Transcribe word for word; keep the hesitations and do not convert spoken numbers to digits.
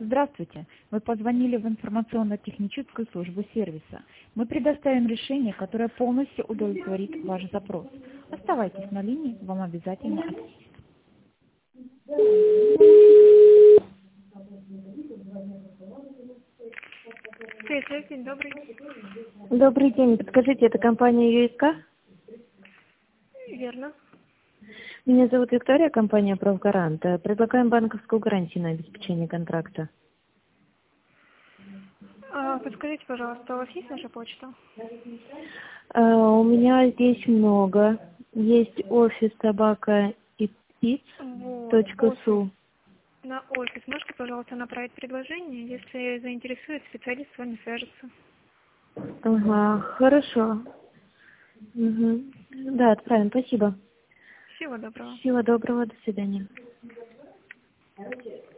Здравствуйте. Вы позвонили в информационно-техническую службу сервиса. Мы предоставим решение, которое полностью удовлетворит ваш запрос. Оставайтесь на линии, вам обязательно ответят. Привет, день добрый. Добрый день. Подскажите, это компания ю эс ка? Верно. Меня зовут Виктория, компания «Правгарант». Предлагаем банковскую гарантию на обеспечение контракта. А, подскажите, пожалуйста, у вас есть наша почта? А, у меня здесь много. Есть офис собака и пиц Вот, точка су. офис. На офис. Можете, пожалуйста, направить предложение? Если заинтересует, специалист с вами свяжется. Ага, хорошо. Угу. Да, отправим. Спасибо. Всего доброго. Всего доброго. До свидания.